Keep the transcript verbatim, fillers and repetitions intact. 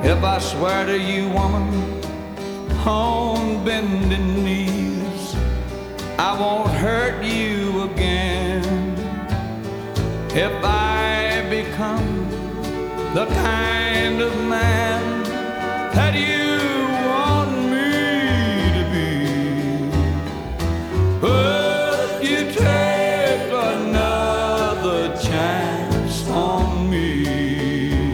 If I swear to you, woman, on bending knees, I won't hurt you again. If I become the kind of man that you want me to be, well,